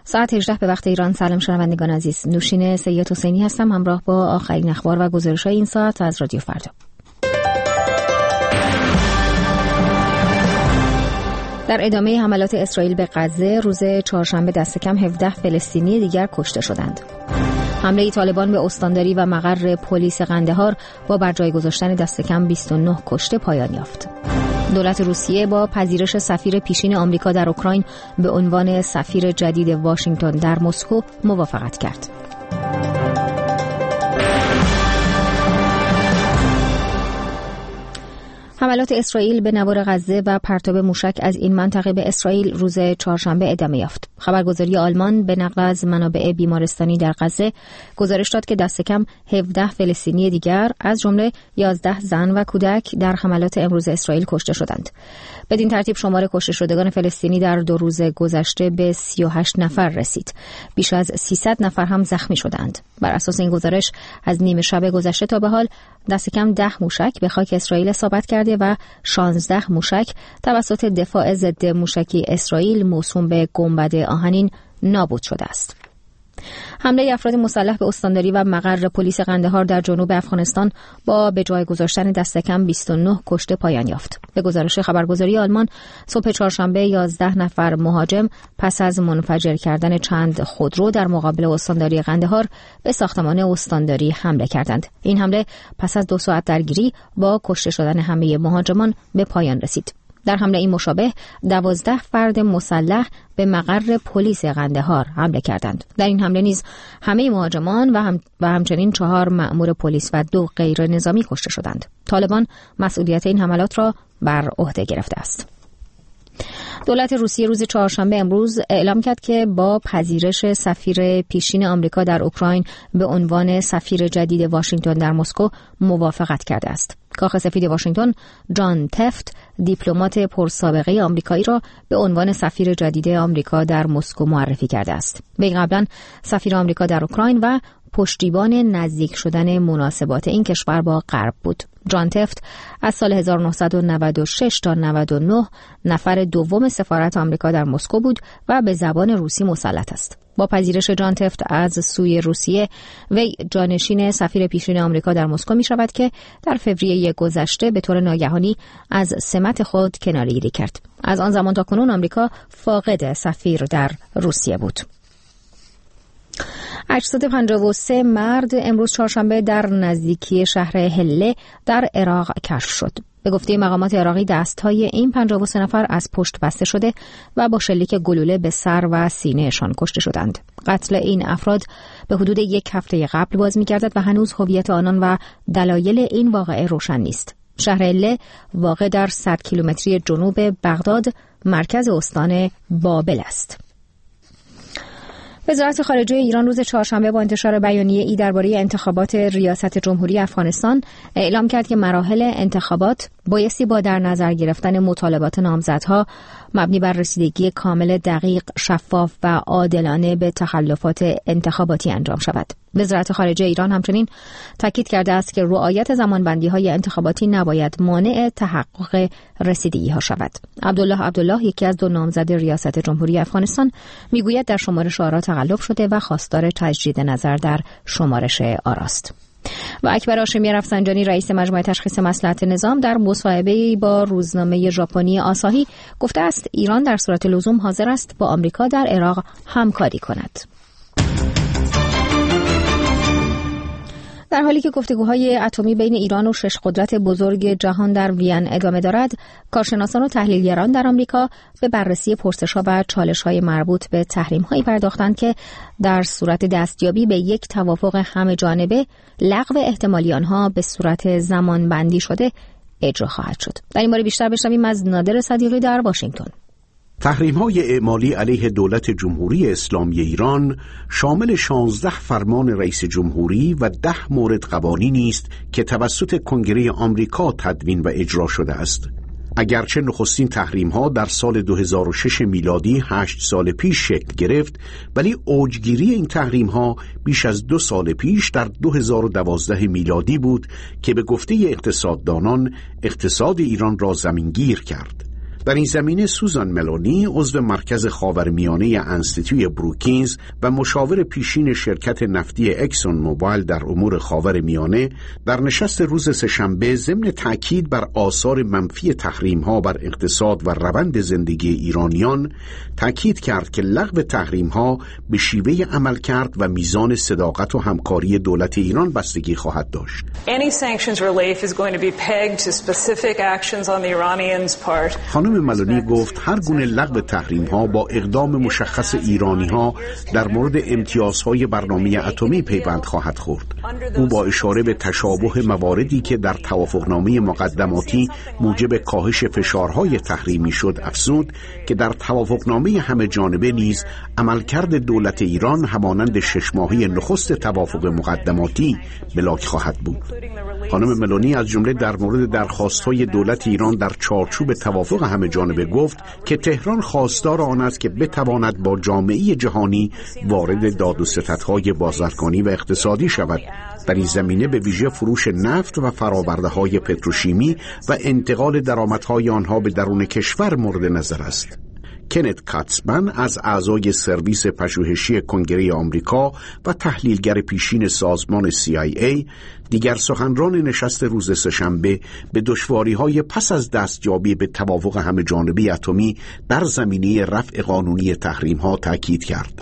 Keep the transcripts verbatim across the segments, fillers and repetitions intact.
ساعت هجده به وقت ایران. سلام شنوندگان عزیز، نوشین سید حسینی هستم همراه با آخرین اخبار و گزارش‌های این ساعت از رادیو فردا. در ادامه حملات اسرائیل به غزه، روز چهارشنبه دست کم هفده فلسطینی دیگر کشته شدند. حمله طالبان به استانداری و مقر پلیس قندهار با بر جای گذاشتن دست کم بیست و نه کشته پایان یافت. دولت روسیه با پذیرش سفیر پیشین آمریکا در اوکراین به عنوان سفیر جدید واشنگتن در مسکو موافقت کرد. حملات اسرائیل به نوار غزه و پرتاب موشک از این منطقه به اسرائیل روز چهارشنبه ادامه یافت. خبرگزاری آلمان به نقل از منابع بیمارستانی در غزه گزارش داد که دست کم هفده فلسطینی دیگر از جمله یازده زن و کودک در حملات امروز اسرائیل کشته شدند. بدین ترتیب شمار کشته شدگان فلسطینی در دو روز گذشته به سی و هشت نفر رسید. بیش از سیصد نفر هم زخمی شدند. بر اساس این گزارش از نیمه شب گذشته تا به حال دست کم ده موشک به خاک اسرائیل اصابت کرده و شانزده موشک توسط دفاع ضد موشکی اسرائیل موسوم به گنبد آهنین نابود شده است. حمله افراد مسلح به استانداری و مقر پلیس قندهار در جنوب افغانستان با به جای گذاشتن دست کم بیست و نه کشته پایان یافت. به گزارش خبرگزاری آلمان، صبح چهارشنبه یازده نفر مهاجم پس از منفجر کردن چند خودرو در مقابل استانداری قندهار به ساختمان استانداری حمله کردند. این حمله پس از دو ساعت درگیری با کشته شدن همه مهاجمان به پایان رسید. در حمله این مشابه دوازده فرد مسلح به مقر پلیس قندهار حمله کردند. در این حمله نیز همه مهاجمان و, هم و همچنین چهار مأمور پلیس و دو غیر نظامی کشته شدند. طالبان مسئولیت این حملات را بر عهده گرفته است. دولت روسیه روز چهارشنبه امروز اعلام کرد که با پذیرش سفیر پیشین آمریکا در اوکراین به عنوان سفیر جدید واشنگتن در مسکو موافقت کرده است. کاخ سفید واشنگتن جان تفت دیپلمات پرسابقه آمریکایی را به عنوان سفیر جدید آمریکا در مسکو معرفی کرده است. وی قبلا سفیر آمریکا در اوکراین و پشتیبان نزدیک شدن مناسبات این کشور با غرب بود. جان تفت از سال هزار و نهصد و نود و شش تا نود و نه نفر دوم سفارت آمریکا در مسکو بود و به زبان روسی مسلط است. با پذیرش جان تفت از سوی روسیه، وی جانشین سفیر پیشین آمریکا در مسکو می شود که در فوریه گذشته به طور ناگهانی از سمت خود کناره‌گیری کرد. از آن زمان تا کنون آمریکا فاقد سفیر در روسیه بود. هشتصد و پنجاه و سه مرد امروز چهارشنبه در نزدیکی شهر هله در عراق کشف شد. به گفته مقامات عراقی دست‌های این پنجاه و سه نفر از پشت بسته شده و با شلیک گلوله به سر و سینه‌شان کشته شدند. قتل این افراد به حدود یک هفته قبل باز می‌گردد و هنوز هویت آنان و دلایل این واقعه روشن نیست. شهر هله واقع در صد کیلومتری جنوب بغداد، مرکز استان بابل است. وزارت خارجه ایران روز چهارشنبه با انتشار بیانیه ای درباره انتخابات ریاست جمهوری افغانستان اعلام کرد که مراحل انتخابات بایستی با در نظر گرفتن مطالبات نامزدها مبنی بر رسیدگی کامل، دقیق، شفاف و عادلانه به تخلفات انتخاباتی انجام شود. وزارت خارجه ایران همچنین تاکید کرده است که رعایت زمانبندی‌های انتخاباتی نباید مانع تحقق رسیدگی‌ها شود. عبدالله عبدالله، یکی از دو نامزد ریاست جمهوری افغانستان، میگوید در شمارش آرا تقلب شده و خواستار تجدید نظر در شمارش آراست. و اکبر هاشمی رفسنجانی، رئیس مجمع تشخیص مصلحت نظام، در مصاحبه‌ای با روزنامه ژاپنی آساهی گفته است ایران در صورت لزوم حاضر است با آمریکا در عراق همکاری کند. در حالی که گفتگوهای اتمی بین ایران و شش قدرت بزرگ جهان در وین ادامه دارد، کارشناسان و تحلیلگران در آمریکا به بررسی پرسش‌ها و چالش‌های مربوط به تحریم‌هایی پرداختند که در صورت دستیابی به یک توافق همه‌جانبه لغو احتمالی آنها به صورت زمانبندی شده اجرا خواهد شد. در این باره بیشتر بشنویم از نادر صدیقی در واشنگتن. تحریم‌های اعمالی علیه دولت جمهوری اسلامی ایران شامل شانزده فرمان رئیس جمهوری و ده مورد قوانینی است که توسط کنگره آمریکا تدوین و اجرا شده است. اگرچه نخستین تحریم‌ها در سال دو هزار و شش میلادی هشت سال پیش شکل گرفت، ولی اوجگیری این تحریم‌ها بیش از دو سال پیش در دو هزار و دوازده میلادی بود که به گفته اقتصاددانان اقتصاد ایران را زمینگیر کرد. در این زمینه سوزان ملونی عضو مرکز خاورمیانه انستیتوی بروکینز و مشاور پیشین شرکت نفتی اکسون موبایل در امور خاورمیانه در نشست روز سه‌شنبه ضمن تأکید بر آثار منفی تحریم‌ها بر اقتصاد و روند زندگی ایرانیان تأکید کرد که لغو تحریم‌ها به شیوه عملکرد و میزان صداقت و همکاری دولت ایران بستگی خواهد داشت. Any sanctions relief is going to be pegged to specific actions on the Iranians' part. خانم ملونی گفت هر گونه لغو تحریم‌ها با اقدام مشخص ایرانی‌ها در مورد امتیازهای برنامه اتمی پیوند خواهد خورد. او با اشاره به تشابه مواردی که در توافقنامه مقدماتی موجب کاهش فشارهای تحریمی شد افزود که در توافقنامه همه جانبه نیز عملکرد دولت ایران همانند شش ماهه نخست توافق مقدماتی بلاک خواهد بود. خانم ملونی از جمله در مورد درخواست‌های دولت ایران در چارچوب توافق همه جانبه گفت که تهران خواستار آن است که بتواند با جامعه جهانی وارد داد و ستدهای بازرگانی و اقتصادی شود. در این زمینه به ویژه فروش نفت و فرآورده‌های پتروشیمی و انتقال درآمدهای آنها به درون کشور مورد نظر است. کنت کاتسمن از اعضای سرویس پژوهشی کنگره آمریکا و تحلیلگر پیشین سازمان سی آی ای دیگر سخنران نشست روز سه‌شنبه به دشواری‌های پس از دستیابی به توافق همه جانبه اتمی در زمینه رفع قانونی تحریم‌ها تاکید کرد.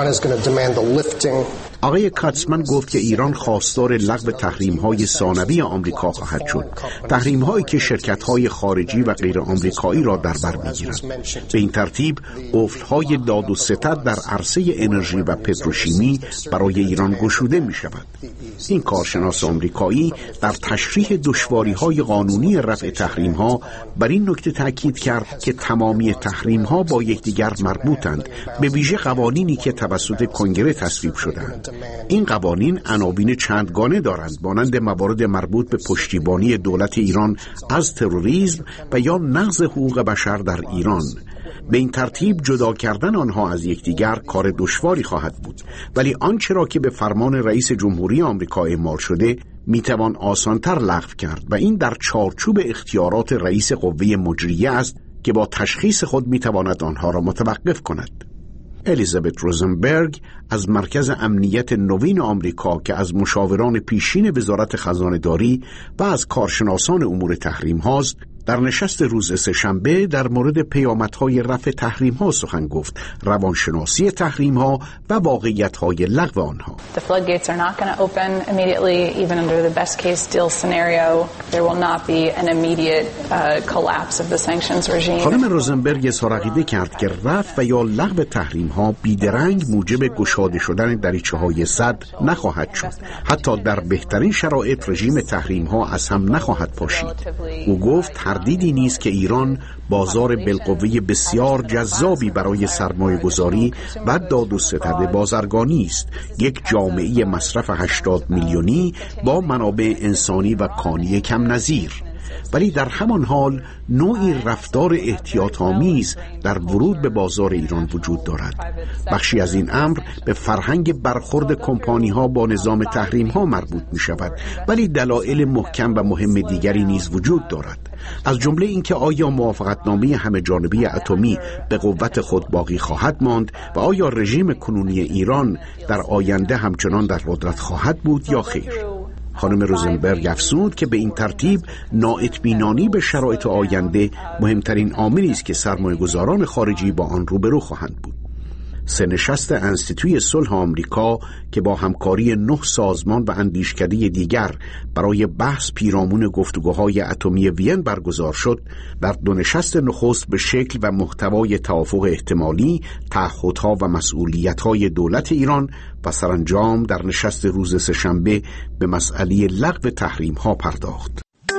آقای کاتسمن گفت که ایران خواستار لغو تحریم‌های ثانوی آمریکا خواهد شد. تحریم‌هایی که شرکت‌های خارجی و غیر آمریکایی را در بر می‌گیرد. به این ترتیب قفل‌های داد و ستد در عرصه انرژی و پتروشیمی برای ایران گشوده می‌شود. این کارشناس آمریکایی در تشریح دشواری‌های قانونی رفع تحریم‌ها بر این نکته تاکید کرد که تمامی تحریم‌ها با یکدیگر مربوطند، به ویژه قوانینی که توسط کنگره تصویب شده‌اند. این قوانین عناوین چندگانه دارند، مانند موارد مربوط به پشتیبانی دولت ایران از تروریسم و یا نقض حقوق بشر در ایران. به این ترتیب جدا کردن آنها از یکدیگر کار دشواری خواهد بود، ولی آنچه را که به فرمان رئیس جمهوری آمریکا اعمال شده میتوان آسانتر لغو کرد و این در چارچوب اختیارات رئیس قوه مجریه است که با تشخیص خود میتواند آنها را متوقف کند. الیزابت روزنبرگ از مرکز امنیت نوین آمریکا که از مشاوران پیشین وزارت خزانه‌داری و از کارشناسان امور تحریم هاست در نشست روز سه‌شنبه در مورد پیامدهای رفع تحریم ها سخن گفت، روانشناسی تحریم ها و واقعیت های لغو آنها. The floodgates are not going to open immediately, even under the best case deal scenario. There will not be an immediate uh, collapse of the sanctions regime. خانم روزنبرگ اظهار عقیده کرد که رفع و یا لغو تحریم ها بیدرنگ موجب گشاده شدن دریچه های سد نخواهد شد. حتی در بهترین شرایط رژیم تحریم ها از هم نخواهد پاشید. او گفت تردیدی نیست که ایران بازار بالقوه بسیار جذابی برای سرمایه گذاری و داد و ستد بازرگانی است. یک جامعه مصرف هشتاد میلیونی با منابع انسانی و کانی کم نظیر. ولی در همان حال نوعی رفتار احتیاط‌آمیز در ورود به بازار ایران وجود دارد. بخشی از این امر به فرهنگ برخورد کمپانی‌ها با نظام تحریم‌ها مربوط می‌شود، ولی دلایل محکم و مهم دیگری نیز وجود دارد. از جمله اینکه آیا موافقتنامه همه جانبه اتمی به قوت خود باقی خواهد ماند و آیا رژیم کنونی ایران در آینده همچنان در قدرت خواهد بود یا خیر. خانم روزنبرگ افزود که به این ترتیب نااطمینانی به شرایط آینده مهمترین عاملی است که سرمایه‌گذاران خارجی با آن روبرو خواهند بود. سه نشست انستیتوی صلح آمریکا که با همکاری نه سازمان و اندیشکده دیگر برای بحث پیرامون گفتگوهای اتمی وین برگزار شد، در دو نشست نخست به شکل و محتوای توافق احتمالی، تعهدها و مسئولیت‌های دولت ایران و سرانجام در نشست روز سه‌شنبه به مسئله لغو تحریم‌ها پرداخت.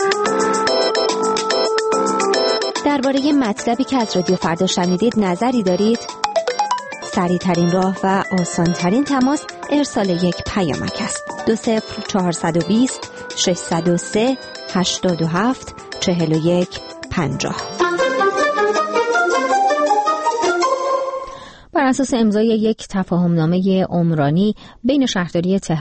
درباره مطلبی که از رادیو فردا شنیدید نظری دارید؟ سریع‌ترین راه و آسان‌ترین تماس ارسال یک پیامک است. دو صفر چهارصد و بیست ششصد و سه هشتاد و هفت چهل و یک پنجاه. بر اساس امضای یک تفاهمنامه عمرانی بین شهرداری تهران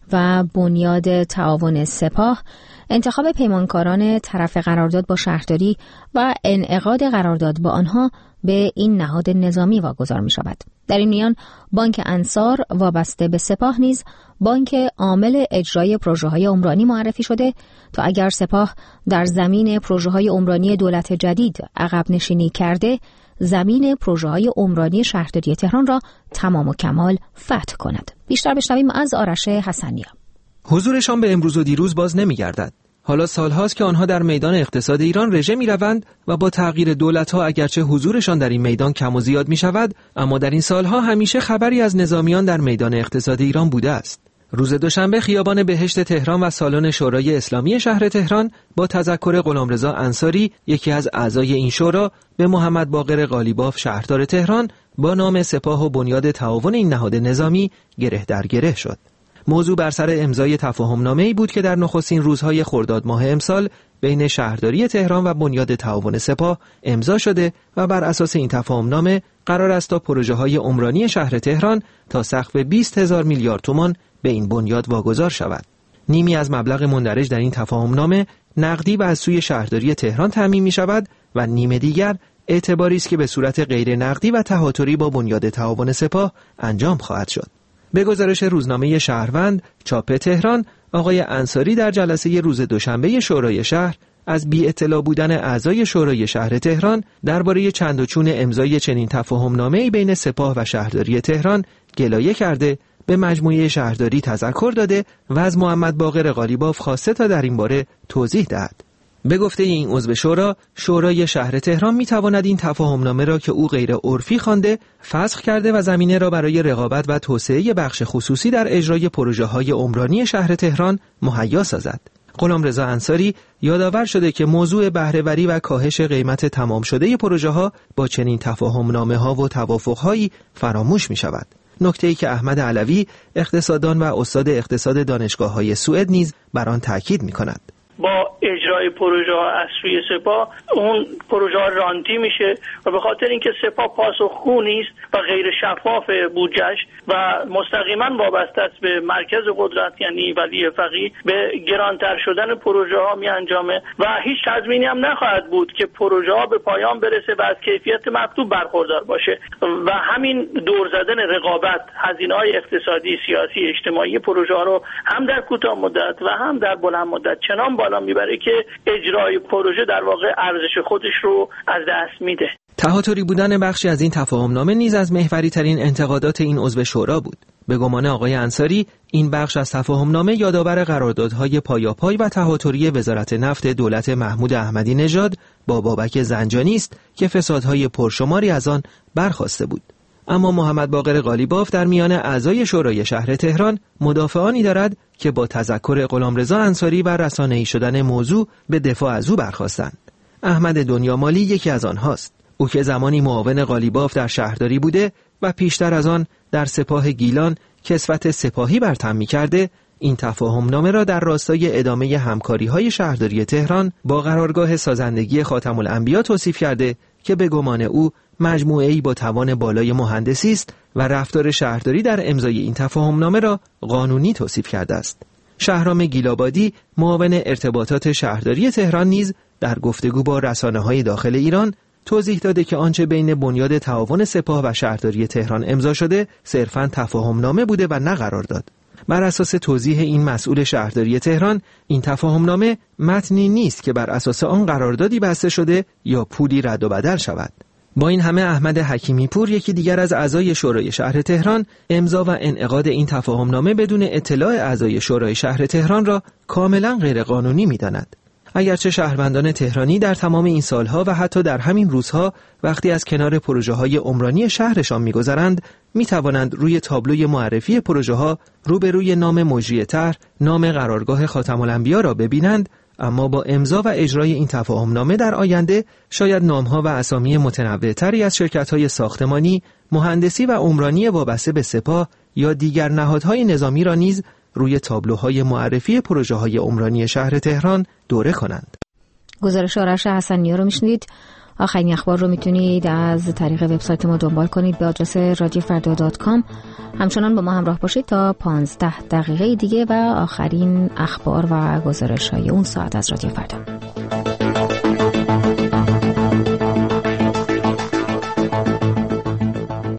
و بنیاد تعاون سپاه، انتخاب پیمانکاران طرف قرارداد با شهرداری و انعقاد قرارداد با آنها به این نهاد نظامی واگذار می شود. در این میان بانک انصار وابسته به سپاه نیز بانک عامل اجرای پروژه‌های عمرانی معرفی شده تا اگر سپاه در زمین پروژه‌های عمرانی دولت جدید عقب نشینی کرده، زمین پروژه‌های عمرانی شهرداری تهران را تمام و کمال فتح کند. بیشتر بشنویم از آرش حسنیا. حضورشان به امروز و دیروز باز نمی‌گردد. حالا سالهاست که آنها در میدان اقتصاد ایران رژه می‌روند و با تغییر دولت‌ها اگرچه حضورشان در این میدان کم و زیاد می‌شود، اما در این سالها همیشه خبری از نظامیان در میدان اقتصاد ایران بوده است. روز دوشنبه خیابان بهشت تهران و سالن شورای اسلامی شهر تهران با تذکر غلامرضا انصاری، یکی از اعضای این شورا، به محمد باقر قالیباف شهردار تهران با نام سپاه و بنیاد تعاون این نهاد نظامی گره در گره شد. موضوع بر سر امضای تفاهم‌نامه‌ای بود که در نخستین روزهای خرداد ماه امسال بین شهرداری تهران و بنیاد تعاون سپاه امضا شده و بر اساس این تفاهم‌نامه قرار است تا پروژه‌های عمرانی شهر تهران تا سقف بیست هزار میلیارد تومان به این بنیاد واگذار شود. نیمی از مبلغ مندرج در این تفاهم‌نامه نقدی و از سوی شهرداری تهران تامین می‌شود و نیم دیگر اعتباری است که به صورت غیر نقدی و تهاتری با بنیاد تعاون سپاه انجام خواهد شد. به گزارش روزنامه شهروند چاپ تهران، آقای انصاری در جلسه روز دوشنبه شورای شهر از بی اطلاع بودن اعضای شورای شهر تهران درباره چند و چون امضای چنین تفاهم‌نامه‌ای بین سپاه و شهرداری تهران گلایه کرده، به مجموعه شهرداری تذکر داده و از محمد باقر قالیباف خواسته تا در این باره توضیح دهد. به گفته این عضو شورا، شورای شهر تهران می‌تواند این تفاهم‌نامه را که او غیر عرفی خوانده فسخ کرده و زمینه را برای رقابت و توسعه بخش خصوصی در اجرای پروژه‌های عمرانی شهر تهران مهیا سازد. غلامرضا انصاری یادآور شده که موضوع بهره‌وری و کاهش قیمت تمام شده پروژه‌ها با چنین تفاهم‌نامه‌ها و توافق‌هایی فراموش می‌شود. نکته‌ای که احمد علوی، اقتصاددان و استاد اقتصاد دانشگاه‌های سوئد نیز بر آن تاکید می‌کند. با اجرای پروژه ها از سوی سپاه اون پروژه ها رانتی میشه و به خاطر اینکه سپاه پاسخگو نیست و غیر شفاف بودجهش و مستقیما وابسته است به مرکز قدرت یعنی ولی فقیه، به گرانتر شدن پروژه ها می انجامه و هیچ تضمینی هم نخواهد بود که پروژه ها به پایان برسه و از کیفیت مطلوب برخوردار باشه و همین دور زدن رقابت، هزینه‌های اقتصادی، سیاسی، اجتماعی پروژه ها رو هم در کوتاه مدت و هم در بلند مدت چنان بالا میبره که اجرای پروژه در واقع ارزش خودش رو از دست میده. تهاتری بودن بخشی از این تفاهم‌نامه نیز از محوری ترین انتقادات این عضو شورا بود. به گمان آقای انصاری، این بخش از تفاهم‌نامه یادآور قراردادهای پایاپای و تهاتری وزارت نفت دولت محمود احمدی نژاد با بابک زنجانی است که فسادهای پرشماری از آن برخاسته بود. اما محمد باقر قالیباف در میان اعضای شورای شهر تهران مدافعانی دارد که با تذکر غلامرضا انصاری و رسانه‌ای شدن موضوع به دفاع از او برخاستند. احمد دنیامالی یکی از آنهاست. او که زمانی معاون قالیباف در شهرداری بوده و پیشتر از آن در سپاه گیلان کسوت سپاهی بر تن می‌کرده، این تفاهم‌نامه را در راستای ادامه همکاری‌های شهرداری تهران با قرارگاه سازندگی خاتم الانبیا توصیف کرده که به گمان او مجموعه‌ای با توان بالای مهندسی است و رفتار شهرداری در امضای این تفاهم‌نامه را قانونی توصیف کرده است. شهرام گیلابادی، معاون ارتباطات شهرداری تهران نیز در گفتگو با رسانه‌های داخل ایران توضیح داده که آنچه بین بنیاد تعاون سپاه و شهرداری تهران امضا شده صرفاً تفاهم‌نامه بوده و نه قرارداد. بر اساس توضیح این مسئول شهرداری تهران، این تفاهم‌نامه متنی نیست که بر اساس آن قراردادی بسته شده یا پولی رد و بدل شود. با این همه احمد حکیمی پور، یکی دیگر از اعضای شورای شهر تهران، امضا و انعقاد این تفاهم‌نامه بدون اطلاع اعضای شورای شهر تهران را کاملا غیرقانونی می‌داند. اگرچه شهروندان تهرانی در تمام این سالها و حتی در همین روزها وقتی از کنار پروژه‌های عمرانی شهرشان می‌گذرند، می‌توانند روی تابلوی معرفی پروژه‌ها روبروی نام مجری طرح، نام قرارگاه خاتم الانبیا را ببینند، اما با امضا و اجرای این تفاهم‌نامه در آینده شاید نام‌ها و اسامی متنوع‌تری از شرکت‌های ساختمانی، مهندسی و عمرانی وابسته به سپاه یا دیگر نهادهای نظامی را نیز روی تابلوهای معرفی پروژه‌های عمرانی شهر تهران دوره کنند. گزارش آرش حسنیا رو میشنید. آخرین اخبار رو میتونید از طریق وبسایت ما دنبال کنید به آدرس رادیو فردا دات کام. همچنان با ما همراه باشید تا پانزده دقیقه دیگه و آخرین اخبار و گزارش‌های اون ساعت از رادیو فردا.